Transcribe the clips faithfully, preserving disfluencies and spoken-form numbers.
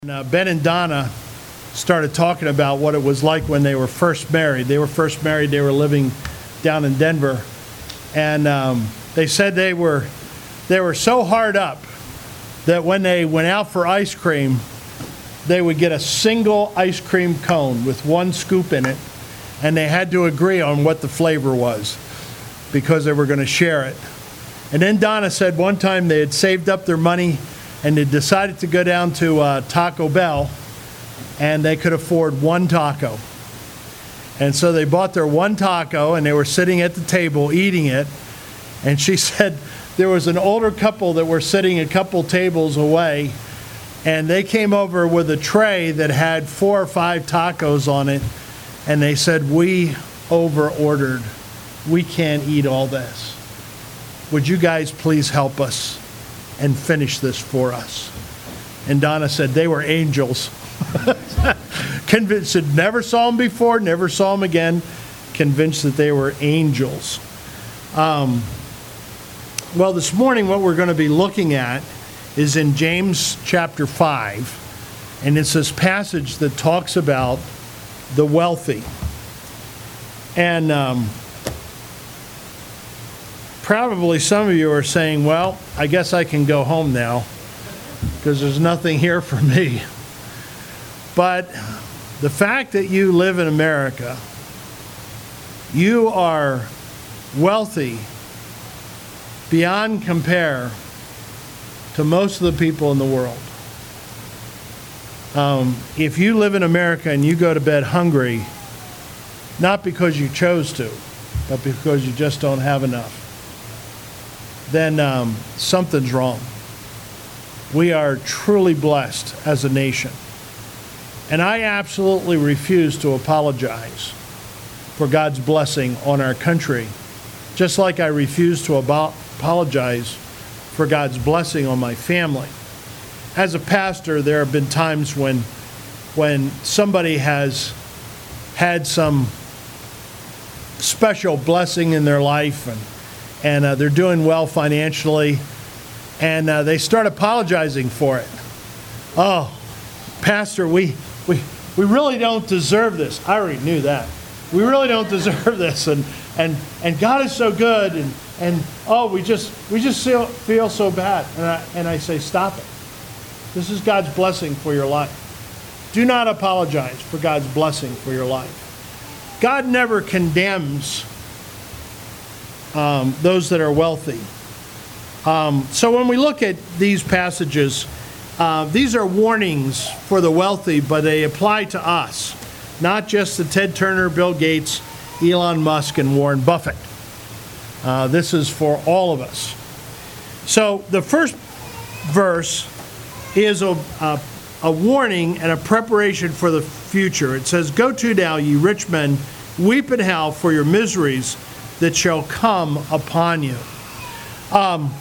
Uh, Ben and Donna started talking about what it was like when they were first married. They were first married, they were living down in Denver. And um, they said they were, they were so hard up that when they went out for ice cream, they would get a single ice cream cone with one scoop in it, and they had to agree on what the flavor was because they were going to share it. And then Donna said one time they had saved up their money and they decided to go down to uh, Taco Bell, and they could afford one taco. And so they bought their one taco, and they were sitting at the table eating it. And she said there was an older couple that were sitting a couple tables away, and they came over with a tray that had four or five tacos on it, and they said, "We over-ordered. We can't eat all this. Would you guys please help us and finish this for us?" And Donna said they were angels. Convinced, that never saw them before, never saw them again, convinced that they were angels. Um, well, this morning what we're going to be looking at is in James chapter five, and it's this passage that talks about the wealthy. And um, probably some of you are saying, well, I guess I can go home now because there's nothing here for me. But the fact that you live in America, you are wealthy beyond compare to most of the people in the world. Um, if you live in America and you go to bed hungry, not because you chose to, but because you just don't have enough, then um, something's wrong. We are truly blessed as a nation. And I absolutely refuse to apologize for God's blessing on our country, just like I refuse to abo- apologize for God's blessing on my family. As a pastor, there have been times when, when somebody has had some special blessing in their life, and and uh, they're doing well financially, and uh, they start apologizing for it. Oh, Pastor, we, we we really don't deserve this. I already knew that. We really don't deserve this, and and and God is so good, and and oh, we just we just feel, feel so bad. And I and I say, stop it. This is God's blessing for your life. Do not apologize for God's blessing for your life. God never condemns Um, those that are wealthy. Um, so when we look at these passages, uh, these are warnings for the wealthy, but they apply to us, not just to Ted Turner, Bill Gates, Elon Musk, and Warren Buffett. Uh, this is for all of us. So the first verse is a, a, a warning and a preparation for the future. It says, "Go to now, ye rich men, weep and howl for your miseries that shall come upon you." Um,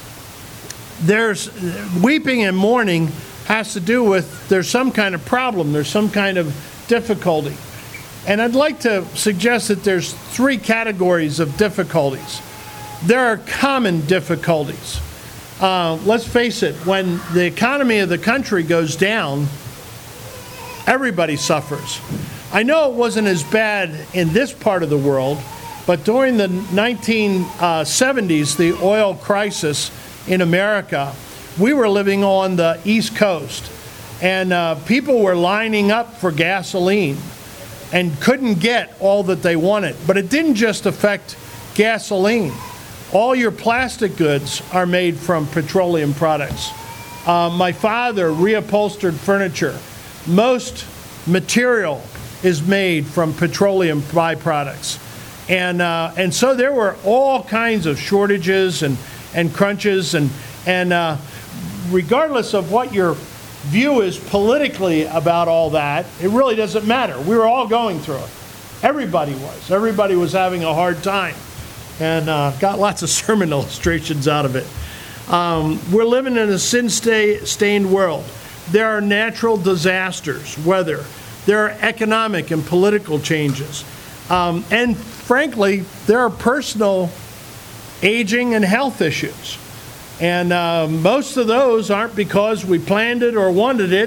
there's weeping and mourning has to do with there's some kind of problem, there's some kind of difficulty. And I'd like to suggest that there's three categories of difficulties. There are common difficulties. Uh, let's face it, when the economy of the country goes down, everybody suffers. I know it wasn't as bad in this part of the world, but during the nineteen seventies, the oil crisis in America, we were living on the East Coast, and uh, people were lining up for gasoline and couldn't get all that they wanted. But it didn't just affect gasoline. All your plastic goods are made from petroleum products. Uh, my father reupholstered furniture. Most material is made from petroleum byproducts. And uh, and so there were all kinds of shortages and, and crunches, and and uh, regardless of what your view is politically about all that, it really doesn't matter. We were all going through it. Everybody was. Everybody was having a hard time, and uh, got lots of sermon illustrations out of it. Um, we're living in a sin-stained world. There are natural disasters, weather. There are economic and political changes. Um, and frankly, there are personal aging and health issues. And uh, most of those aren't because we planned it or wanted it.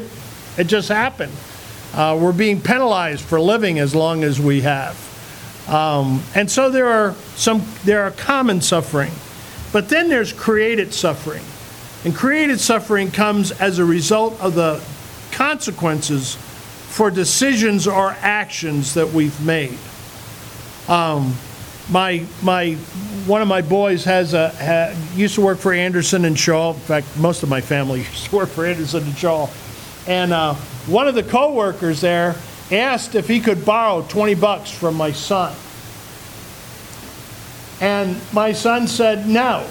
It just happened. Uh, we're being penalized for living as long as we have. Um, and so there are some, there are common suffering. But then there's created suffering. And created suffering comes as a result of the consequences for decisions or actions that we've made. Um, my my one of my boys has a ha, used to work for Anderson and Shaw. In fact, most of my family used to work for Anderson and Shaw. And uh, one of the co-workers there asked if he could borrow twenty bucks from my son. And my son said, no.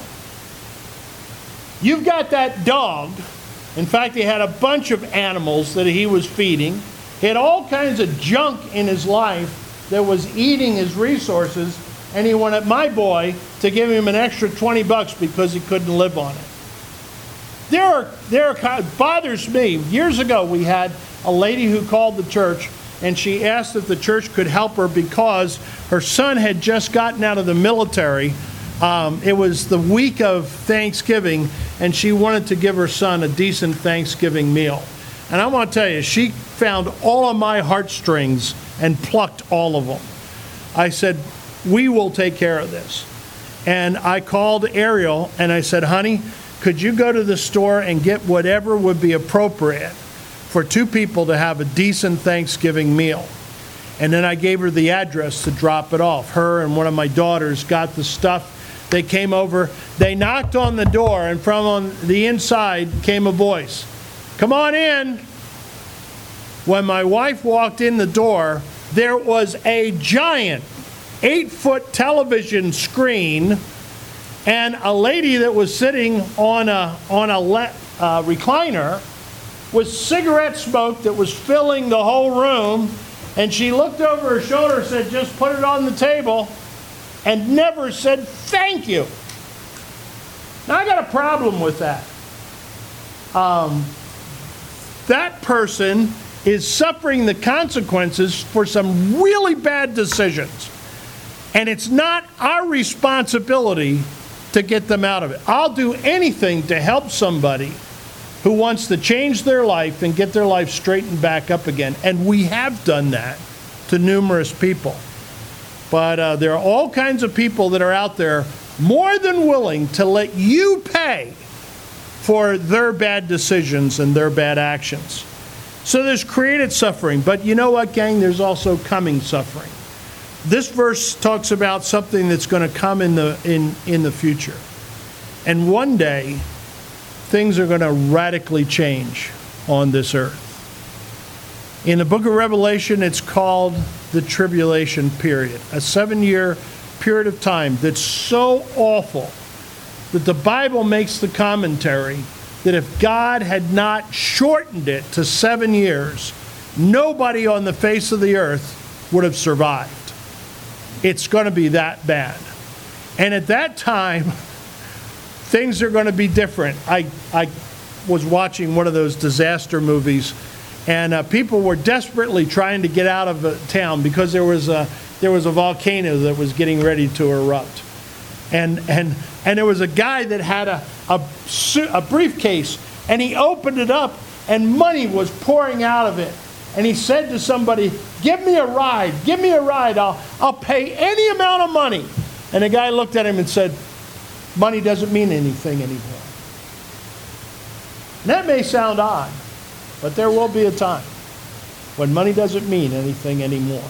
You've got that dog. In fact, he had a bunch of animals that he was feeding. He had all kinds of junk in his life that was eating his resources, and he wanted my boy to give him an extra twenty bucks because he couldn't live on it. There are, there are, it bothers me. Years ago, we had a lady who called the church, and she asked if the church could help her because her son had just gotten out of the military. Um, it was the week of Thanksgiving, and she wanted to give her son a decent Thanksgiving meal. And I want to tell you, she found all of my heartstrings and plucked all of them. I said, we will take care of this. And I called Ariel, and I said, honey, could you go to the store and get whatever would be appropriate for two people to have a decent Thanksgiving meal? And then I gave her the address to drop it off. Her and one of my daughters got the stuff. They came over. They knocked on the door, and from on the inside came a voice. Come on in. When my wife walked in the door, there was a giant eight-foot television screen and a lady that was sitting on a, on a le- uh, recliner with cigarette smoke that was filling the whole room. And she looked over her shoulder and said, just put it on the table, and never said thank you. Now, I got a problem with that. Um, that person is suffering the consequences for some really bad decisions. And it's not our responsibility to get them out of it. I'll do anything to help somebody who wants to change their life and get their life straightened back up again. And we have done that to numerous people. But uh, there are all kinds of people that are out there more than willing to let you pay for their bad decisions and their bad actions. So there's created suffering. But you know what, gang? There's also coming suffering. This verse talks about something that's going to come in the in, in the future. And one day, things are going to radically change on this earth. In the book of Revelation, it's called the tribulation period, a seven-year period of time that's so awful that the Bible makes the commentary that if God had not shortened it to seven years, nobody on the face of the earth would have survived. It's going to be that bad. And at that time, things are going to be different. I, I was watching one of those disaster movies, and uh, people were desperately trying to get out of the town because there was a there was a volcano that was getting ready to erupt, and and and there was a guy that had a a, a briefcase, and he opened it up, and money was pouring out of it, and he said to somebody, "Give me a ride, give me a ride. I'll I'll pay any amount of money." And the guy looked at him and said, "Money doesn't mean anything anymore." And that may sound odd, but there will be a time when money doesn't mean anything anymore.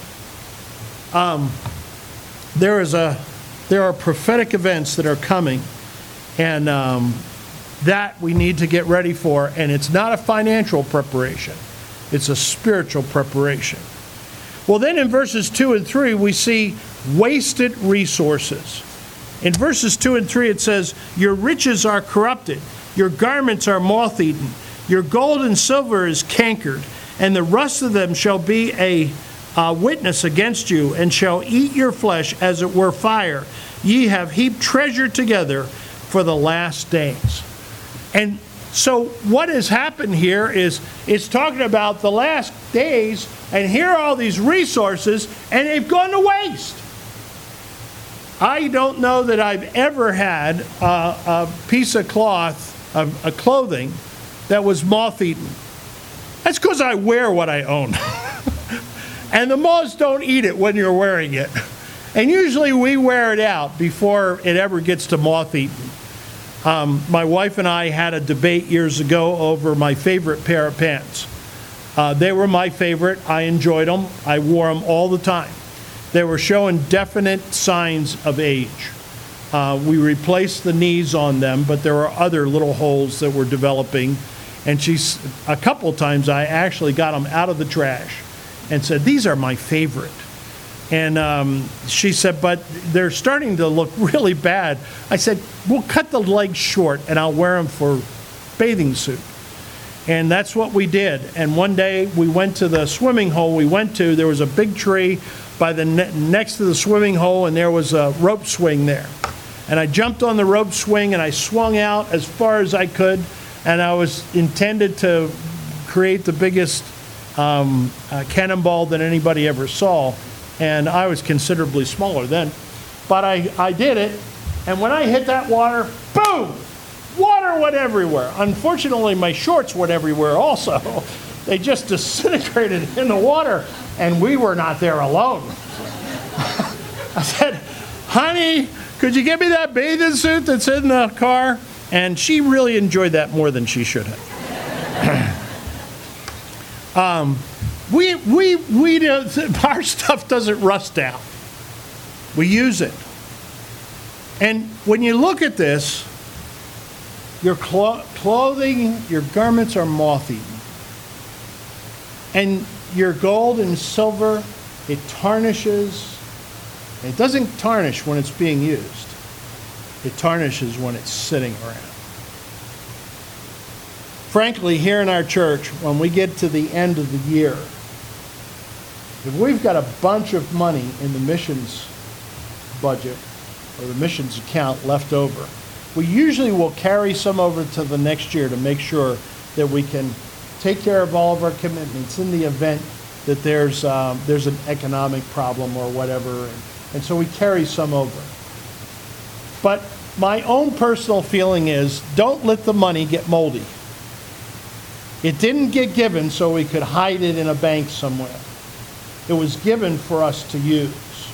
Um, there is a, there are prophetic events that are coming, and um, that we need to get ready for. And it's not a financial preparation; it's a spiritual preparation. Well, then in verses two and three, we see wasted resources. In verses two and three, it says, "Your riches are corrupted, your garments are moth-eaten, your gold and silver is cankered, and the rust of them shall be a uh, witness against you, and shall eat your flesh as it were fire. Ye have heaped treasure together for the last days." And so what has happened here is it's talking about the last days, and here are all these resources, and they've gone to waste. I don't know that I've ever had a, a piece of cloth, a, a clothing, that was moth-eaten. That's because I wear what I own. And the moths don't eat it when you're wearing it. And usually we wear it out before it ever gets to moth-eaten. Um, my wife and I had a debate years ago over my favorite pair of pants. Uh, they were my favorite. I enjoyed them. I wore them all the time. They were showing definite signs of age. Uh, we replaced the knees on them, but there were other little holes that were developing. And she's, a couple times I actually got them out of the trash and said, these are my favorite. And um, she said, but they're starting to look really bad. I said, we'll cut the legs short and I'll wear them for bathing suit. And that's what we did. And one day we went to the swimming hole we went to. There was a big tree by the ne- next to the swimming hole, and there was a rope swing there. And I jumped on the rope swing and I swung out as far as I could. And I was intended to create the biggest um, uh, cannonball that anybody ever saw. And I was considerably smaller then. But I, I did it, and when I hit that water, boom! Water went everywhere. Unfortunately, my shorts went everywhere also. They just disintegrated in the water, and we were not there alone. I said, honey, could you get me that bathing suit that's in the car? And she really enjoyed that more than she should have. um, We, we, we don't, our stuff doesn't rust out. We use it. And when you look at this, your clo- clothing, your garments are moth-eaten. And your gold and silver, it tarnishes. It doesn't tarnish when it's being used. It tarnishes when it's sitting around. Frankly, here in our church, when we get to the end of the year, if we've got a bunch of money in the missions budget or the missions account left over, we usually will carry some over to the next year to make sure that we can take care of all of our commitments in the event that there's um, there's an economic problem or whatever, and, and so we carry some over. But my own personal feeling is, don't let the money get moldy. It didn't get given so we could hide it in a bank somewhere. It was given for us to use.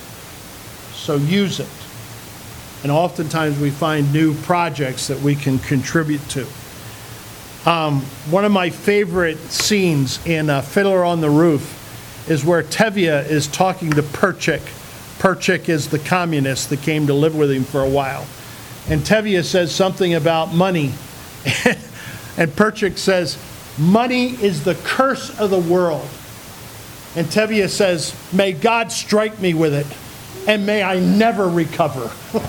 So use it. And oftentimes we find new projects that we can contribute to. Um, one of my favorite scenes in uh, Fiddler on the Roof is where Tevye is talking to Perchik. Perchik is the communist that came to live with him for a while. And Tevye says something about money. And Perchik says, money is the curse of the world. And Tevye says, may God strike me with it, and may I never recover.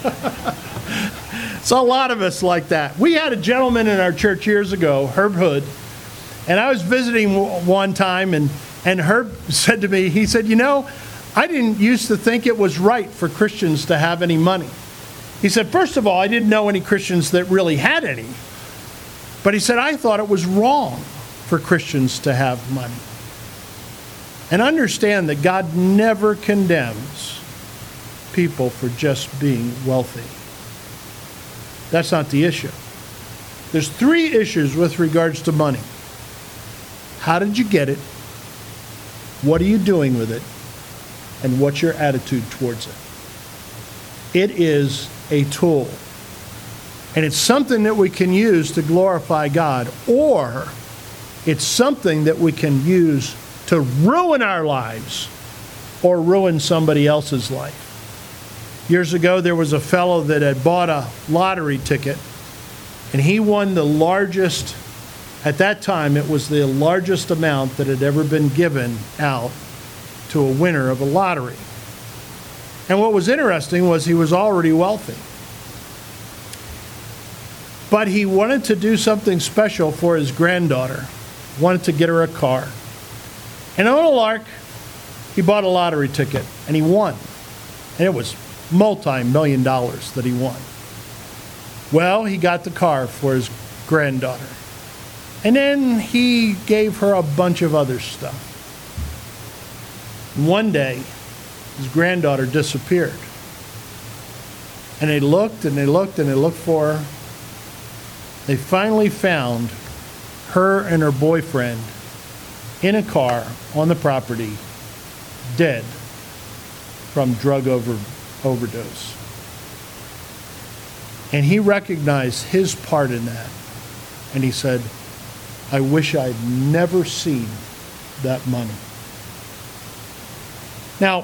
So a lot of us like that. We had a gentleman in our church years ago, Herb Hood, and I was visiting one time, and, and Herb said to me, he said, you know, I didn't used to think it was right for Christians to have any money. He said, first of all, I didn't know any Christians that really had any. But he said, I thought it was wrong for Christians to have money. And understand that God never condemns people for just being wealthy. That's not the issue. There's three issues with regards to money. How did you get it? What are you doing with it? And what's your attitude towards it? It is a tool. And it's something that we can use to glorify God, or it's something that we can use to ruin our lives or ruin somebody else's life. Years ago, there was a fellow that had bought a lottery ticket, and he won the largest, at that time, it was the largest amount that had ever been given out to a winner of a lottery. And what was interesting was he was already wealthy. But he wanted to do something special for his granddaughter, wanted to get her a car. And on a lark, he bought a lottery ticket, and he won. And it was multi-million dollars that he won. Well, he got the car for his granddaughter. And then he gave her a bunch of other stuff. And one day, his granddaughter disappeared. And they looked and they looked and they looked for her. They finally found her and her boyfriend in a car on the property, dead from drug over, overdose. And he recognized his part in that. And he said, I wish I'd never seen that money. Now,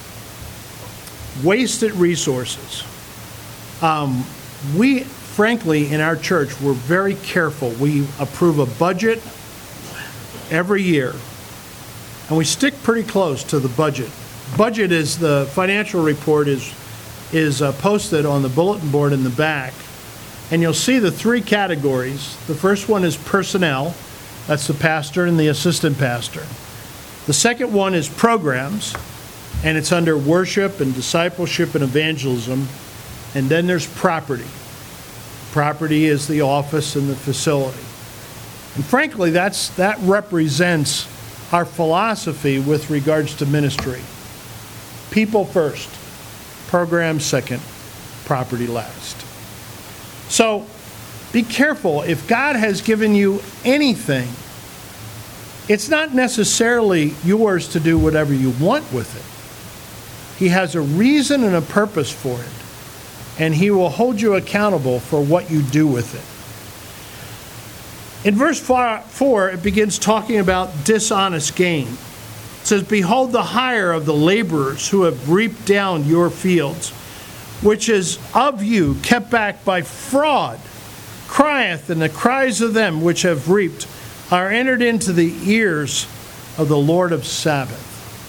wasted resources. Um, we, frankly, in our church, we're very careful. We approve a budget every year, and we stick pretty close to the budget. Budget is the financial report is is uh, posted on the bulletin board in the back, and you'll see the three categories. The first one is personnel. That's the pastor and the assistant pastor. The second one is programs, and it's under worship and discipleship and evangelism. And then there's property. Property is the office and the facility. And frankly, that's that represents our philosophy with regards to ministry. People first, program second, property last. So be careful. If God has given you anything, it's not necessarily yours to do whatever you want with it. He has a reason and a purpose for it, and he will hold you accountable for what you do with it. In verse four, it begins talking about dishonest gain. It says, behold the hire of the laborers who have reaped down your fields, which is of you kept back by fraud, crieth, and the cries of them which have reaped are entered into the ears of the Lord of Sabaoth.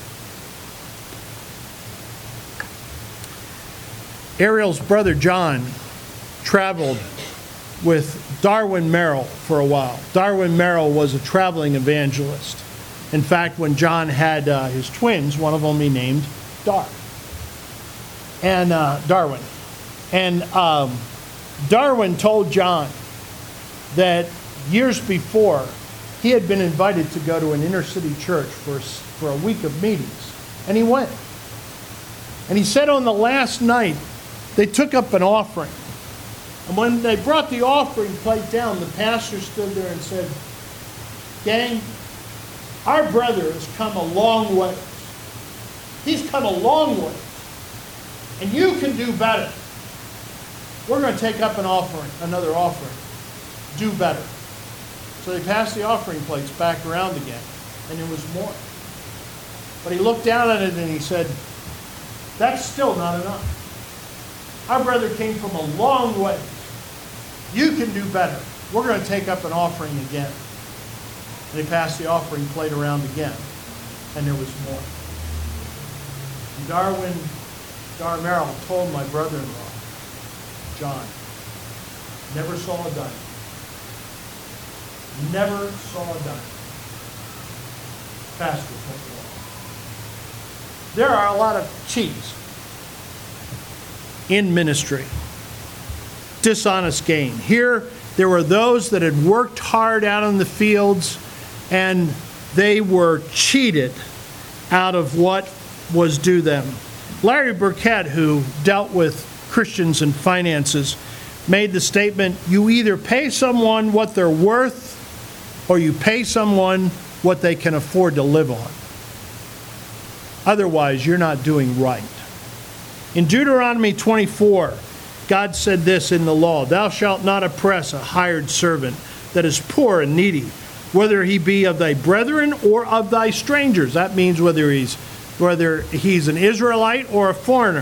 Ariel's brother John traveled with Darwin Merrill for a while. Darwin Merrill was a traveling evangelist. In fact, when John had uh, his twins, one of them he named Dar. And uh, Darwin. And um, Darwin told John that years before, he had been invited to go to an inner city church for, for a week of meetings. And he went. And he said on the last night, they took up an offering. And when they brought the offering plate down, the pastor stood there and said, gang, our brother has come a long way. He's come a long way. And you can do better. We're going to take up an offering, another offering. Do better. So they passed the offering plates back around again, and there was more. But he looked down at it and he said, that's still not enough. Our brother came from a long way. You can do better. We're going to take up an offering again. And they passed the offering plate around again, and there was more. And Darwin, Dar Merrill told my brother-in-law, John, never saw a dime. Never saw a dime. Pastor told me. There are a lot of cheats in ministry. Dishonest gain. Here, there were those that had worked hard out in the fields, and they were cheated out of what was due them. Larry Burkett, who dealt with Christians and finances, made the statement, you either pay someone what they're worth or you pay someone what they can afford to live on. Otherwise, you're not doing right. In Deuteronomy twenty-four, God said this in the law, thou shalt not oppress a hired servant that is poor and needy, whether he be of thy brethren or of thy strangers. That means whether he's whether he's an Israelite or a foreigner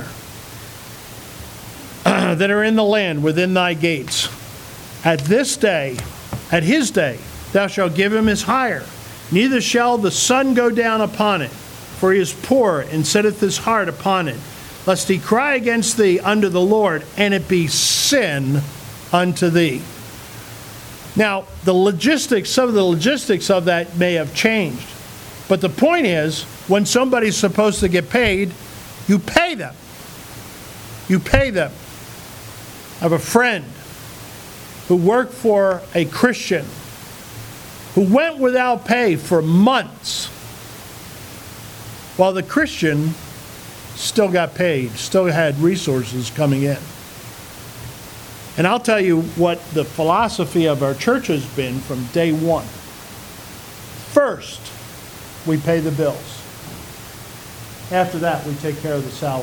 that are in the land within thy gates. At this day, at his day, thou shalt give him his hire. Neither shall the sun go down upon it, for he is poor and setteth his heart upon it, lest he cry against thee unto the Lord, and it be sin unto thee. Now, the logistics, some of the logistics of that may have changed. But the point is, when somebody's supposed to get paid, you pay them. You pay them. I have a friend who worked for a Christian who went without pay for months while the Christian still got paid, still had resources coming in. And I'll tell you what the philosophy of our church has been from day one. First, we pay the bills. After that, we take care of the salary.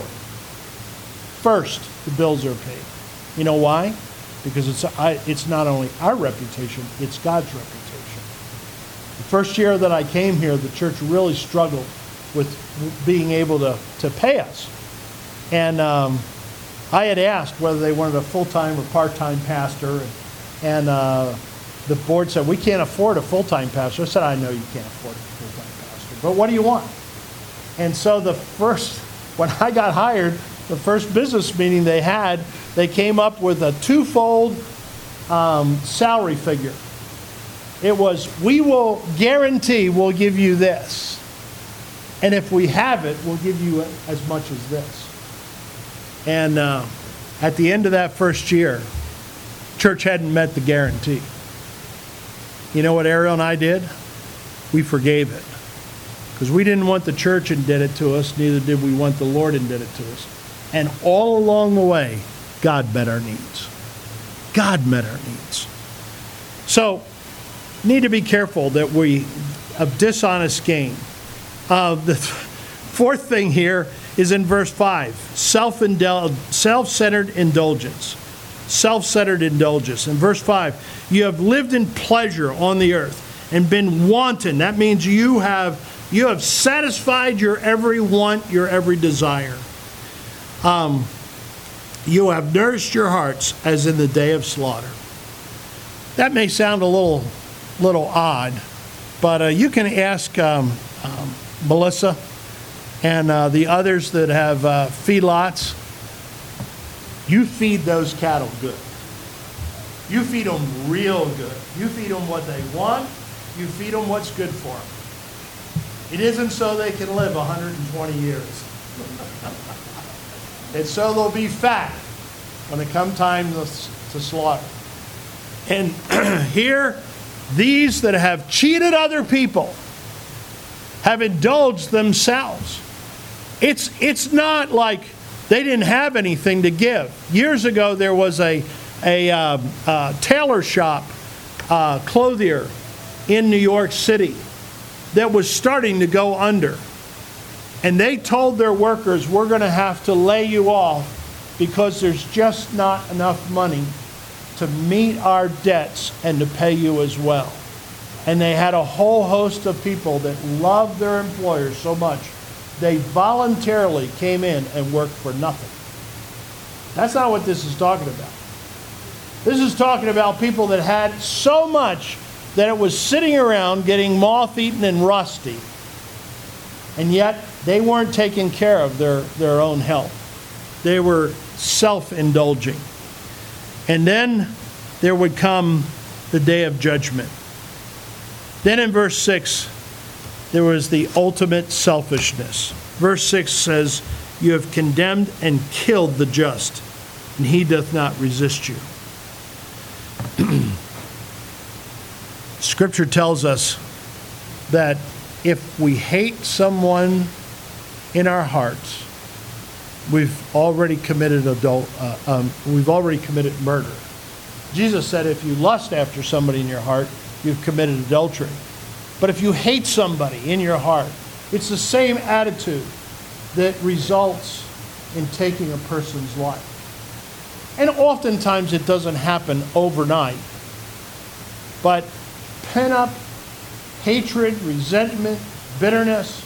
First, the bills are paid. You know why? Because it's, I, it's not only our reputation, it's God's reputation. The first year that I came here, the church really struggled with being able to, to pay us. And um, I had asked whether they wanted a full-time or part-time pastor, and, and uh, the board said, we can't afford a full-time pastor. I said, I know you can't afford a full-time pastor, but what do you want? And so the first, when I got hired, the first business meeting they had, they came up with a twofold um, salary figure. It was, we will guarantee we'll give you this. And if we have it, we'll give you as much as this. And uh, at the end of that first year, church hadn't met the guarantee. You know what Ariel and I did? We forgave it. Because we didn't want the church and did it to us, neither did we want the Lord and did it to us. And all along the way, God met our needs. God met our needs. So, need to be careful that we, of dishonest gain. Uh, the th- fourth thing here is in verse five, self-indul- self-centered indulgence. Self-centered indulgence. In verse five, you have lived in pleasure on the earth and been wanton. That means you have you have satisfied your every want, your every desire. Um, you have nourished your hearts as in the day of slaughter. That may sound a little little odd, but uh, you can ask um, um, Melissa and uh, the others that have uh, feedlots. You feed those cattle good. You feed them real good. You feed them what they want. You feed them what's good for them. It isn't so they can live one hundred twenty years. It's so they'll be fat when it comes time to, to slaughter. And here, these that have cheated other people have indulged themselves. It's, it's not like they didn't have anything to give. Years ago, there was a, a uh, uh, tailor shop, uh, clothier in New York City that was starting to go under. And they told their workers, we're going to have to lay you off because there's just not enough money to meet our debts and to pay you as well. And they had a whole host of people that loved their employers so much, they voluntarily came in and worked for nothing. That's not what this is talking about. This is talking about people that had so much that it was sitting around getting moth-eaten and rusty. And yet, they weren't taking care of their, their own health. They were self-indulging. And then there would come the day of judgment. Then in verse six, there was the ultimate selfishness. Verse six says, you have condemned and killed the just, and he doth not resist you. Scripture tells us that if we hate someone in our hearts, we've already committed adult. Uh, um, we've already committed murder. Jesus said, if you lust after somebody in your heart, you've committed adultery. But if you hate somebody in your heart, it's the same attitude that results in taking a person's life. And oftentimes it doesn't happen overnight. But pent-up hatred, resentment, bitterness,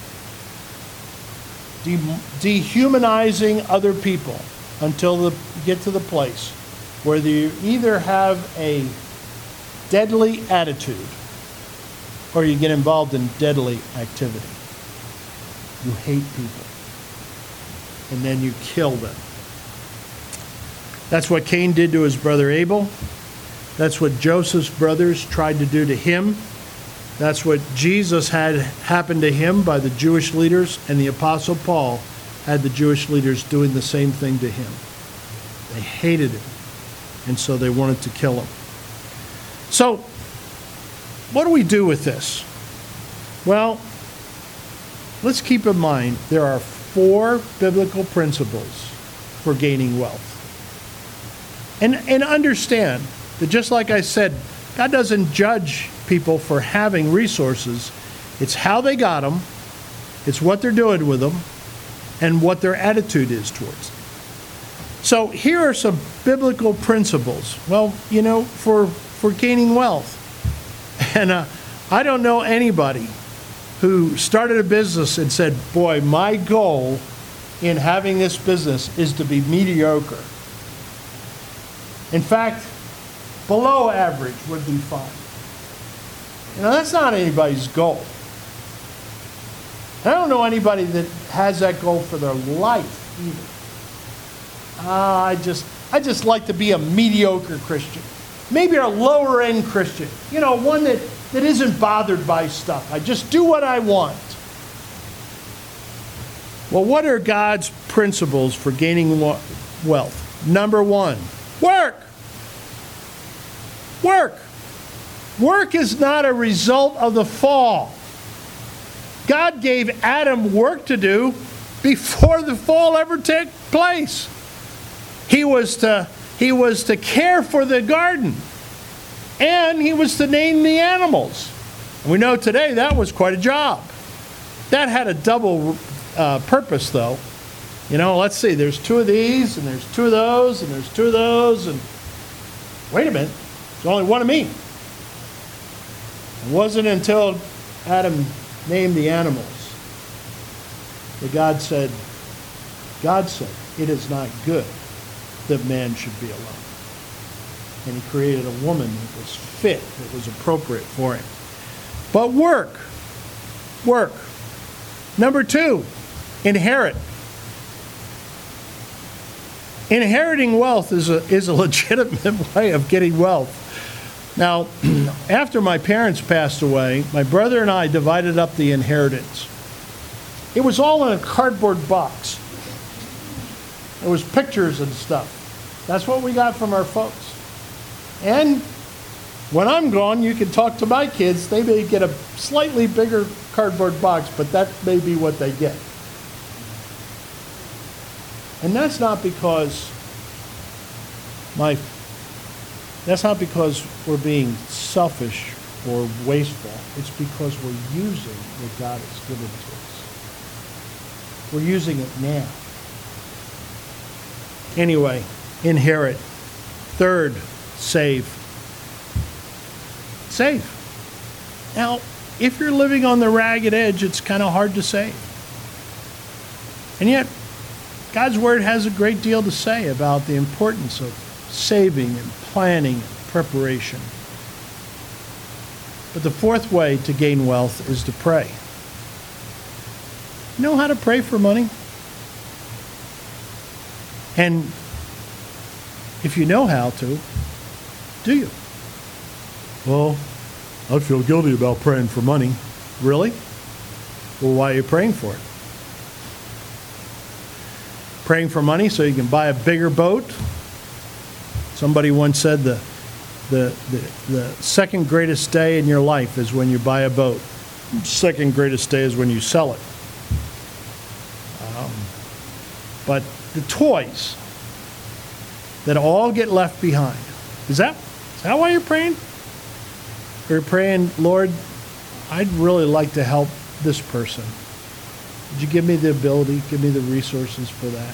de- dehumanizing other people until the, you get to the place where you either have a deadly attitude or you get involved in deadly activity. You hate people. And then you kill them. That's what Cain did to his brother Abel. That's what Joseph's brothers tried to do to him. That's what Jesus had happened to him by the Jewish leaders, and the Apostle Paul had the Jewish leaders doing the same thing to him. They hated him, and so they wanted to kill him. So, what do we do with this? Well, let's keep in mind there are four biblical principles for gaining wealth. And, and understand that just like I said, God doesn't judge people for having resources. It's how they got them, it's what they're doing with them, and what their attitude is towards them. So here are some biblical principles. Well, you know, for, for gaining wealth. And uh, I don't know anybody who started a business and said, boy, my goal in having this business is to be mediocre. In fact, below average would be fine. You know, that's not anybody's goal. I don't know anybody that has that goal for their life either. Uh, I just, I just like to be a mediocre Christian. Maybe a lower end Christian. You know, one that, that isn't bothered by stuff. I just do what I want. Well, what are God's principles for gaining wealth? Number one, work. Work. Work is not a result of the fall. God gave Adam work to do before the fall ever took place. He was to, he was to care for the garden, and he was to name the animals. We know today that was quite a job. That had a double uh, purpose, though. You know, let's see, there's two of these, and there's two of those, and there's two of those, and wait a minute, there's only one of me. It wasn't until Adam named the animals that God said, God said, it is not good that man should be alone. And he created a woman that was fit, that was appropriate for him. But work. Work. Number two, inherit. Inheriting wealth is a, is a legitimate way of getting wealth. Now, after my parents passed away, my brother and I divided up the inheritance. It was all in a cardboard box. There was pictures and stuff. That's what we got from our folks. And when I'm gone, you can talk to my kids. They may get a slightly bigger cardboard box, but that may be what they get. And that's not because my That's not because we're being selfish or wasteful. It's because we're using what God has given to us. We're using it now. Anyway, inherit. Third, save. Save. Now, if you're living on the ragged edge, it's kind of hard to save. And yet, God's Word has a great deal to say about the importance of saving and planning and preparation. But the fourth way to gain wealth is to pray. You know how to pray for money? And if you know how to, do you? Well, I feel guilty about praying for money. Really? Well, why are you praying for it? Praying for money so you can buy a bigger boat? Somebody once said the, the, the, the second greatest day in your life is when you buy a boat. The second greatest day is when you sell it. Um, but the toys that all get left behind, is that, is that why you're praying? Or you're praying, Lord, I'd really like to help this person. Would you give me the ability, give me the resources for that?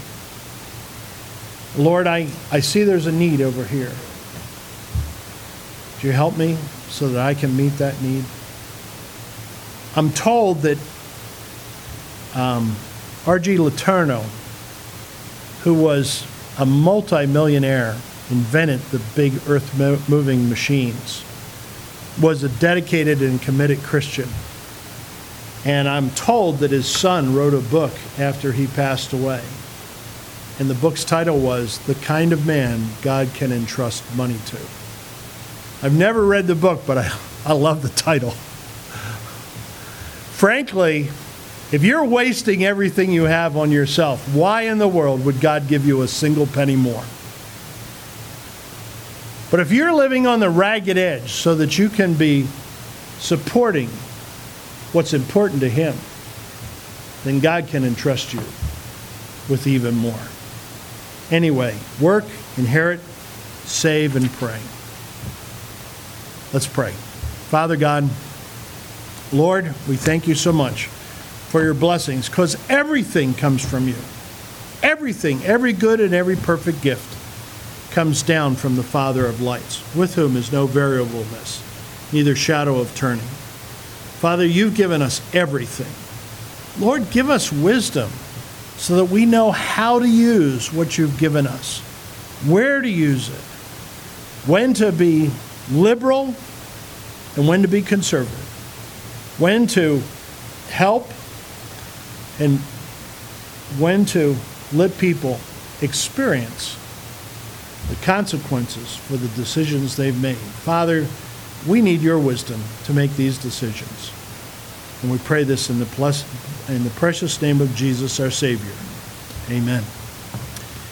Lord, I, I see there's a need over here. Would you help me so that I can meet that need? I'm told that um, R G Letourneau, who was a multi-millionaire, invented the big earth-moving machines, was a dedicated and committed Christian. And I'm told that his son wrote a book after he passed away. And the book's title was The Kind of Man God Can Entrust Money to. I've never read the book, but I, I love the title. Frankly, if you're wasting everything you have on yourself, why in the world would God give you a single penny more? But if you're living on the ragged edge so that you can be supporting what's important to Him, then God can entrust you with even more. Anyway, work, inherit, save, and pray. Let's pray. Father God, Lord, we thank you so much for your blessings, because everything comes from you. Everything, every good and every perfect gift comes down from the Father of lights, with whom is no variableness, neither shadow of turning. Father, you've given us everything. Lord, give us wisdom so that we know how to use what you've given us, where to use it, when to be liberal and when to be conservative, when to help and when to let people experience the consequences for the decisions they've made. Father, we need your wisdom to make these decisions. And we pray this in the, blessed, in the precious name of Jesus, our Savior. Amen.